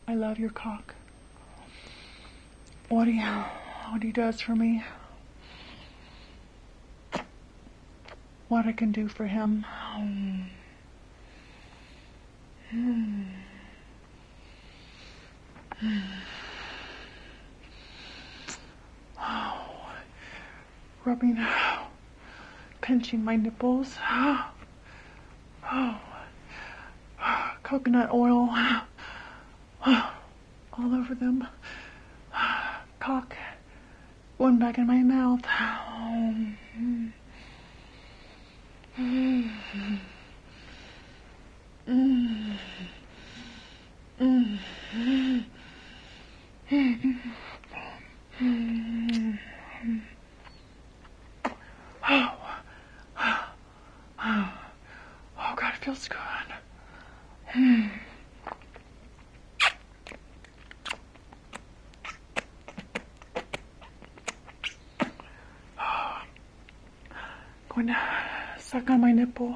I love your cock. What he does for me. What I can do for him. Rubbing, pinching my nipples. Coconut oil all over them. Cock going back in my mouth. Oh God, it feels good. Going to suck on my nipple.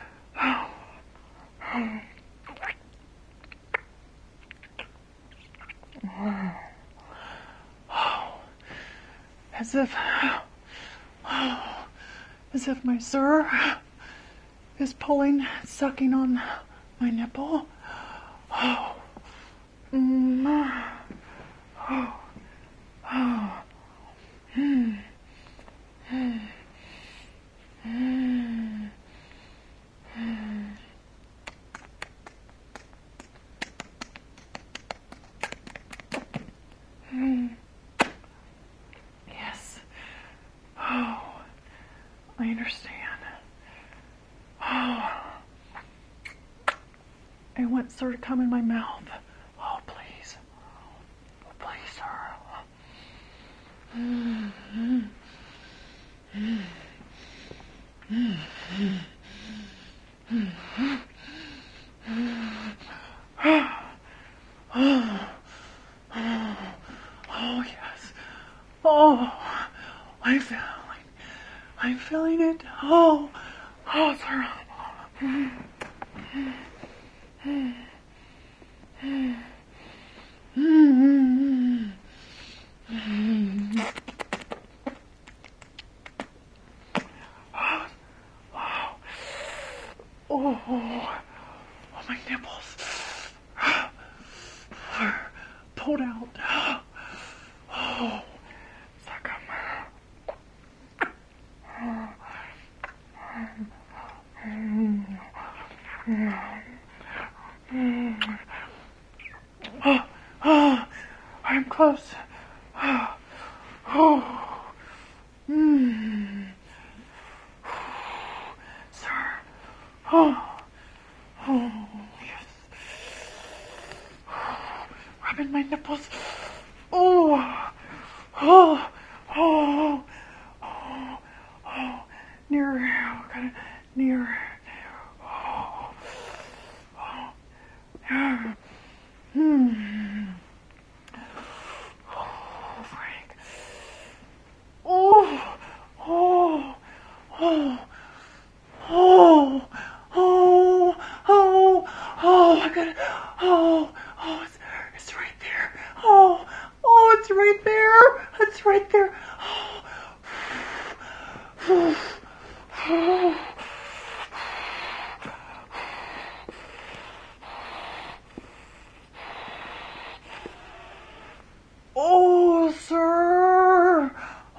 As if my sir is pulling, sucking on my nipple. Yes. I understand. And what sort of come in my mouth? Oh, please. Oh, please, sir. Oh, yes. Oh, I'm feeling it. Oh, sir. Oh, my nipples are pulled out. Oh, suck 'em. I'm close. Sir. Yes. Rubbing my nipples. Near. Frank. I got it. It's right there. It's right there. It's right there. Oh, sir.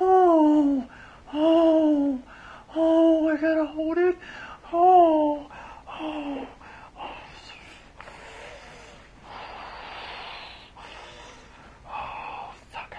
I gotta hold it. Suck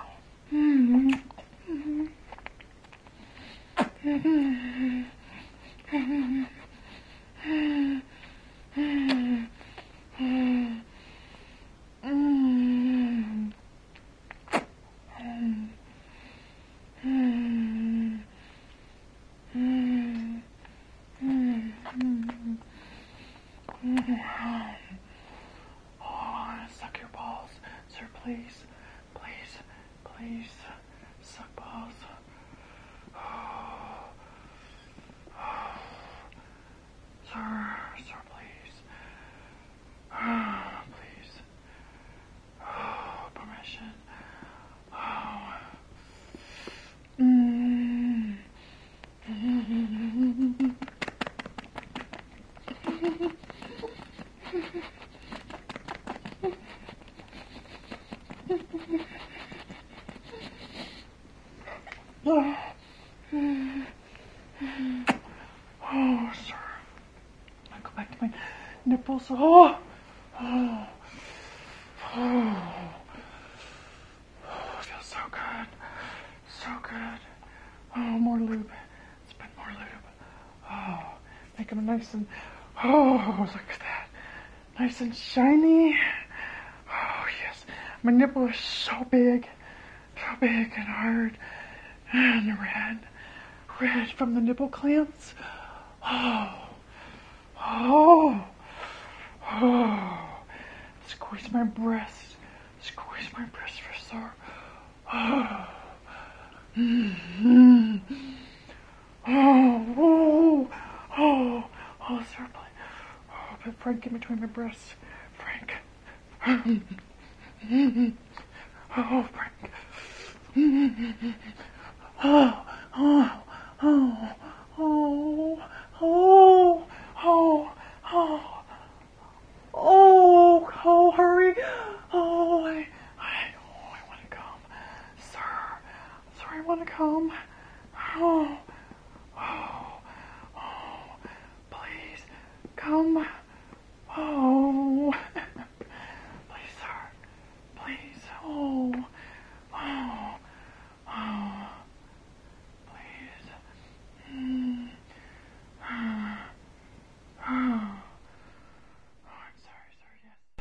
Suck your balls, sir, please. Please. Suck balls. Sir, please. Please. Oh, sir. I go back to my nipples. Oh, oh, oh. It feels so good. So good. Oh, more lube. Let's put more lube. Oh, make them nice and, oh, look at that. Nice and shiny. Oh, yes. My nipple is so big and hard. And red from the nipple clamps. Oh, oh, oh. Squeeze my breast for sore. Oh, mm-hmm. Oh, Sarah, oh, put Frank in between my breasts. Frank. Oh, Frank. Oh, oh, oh, oh, oh, oh, oh, oh, hurry. Oh, I want to come. Sir, I want to come. Oh.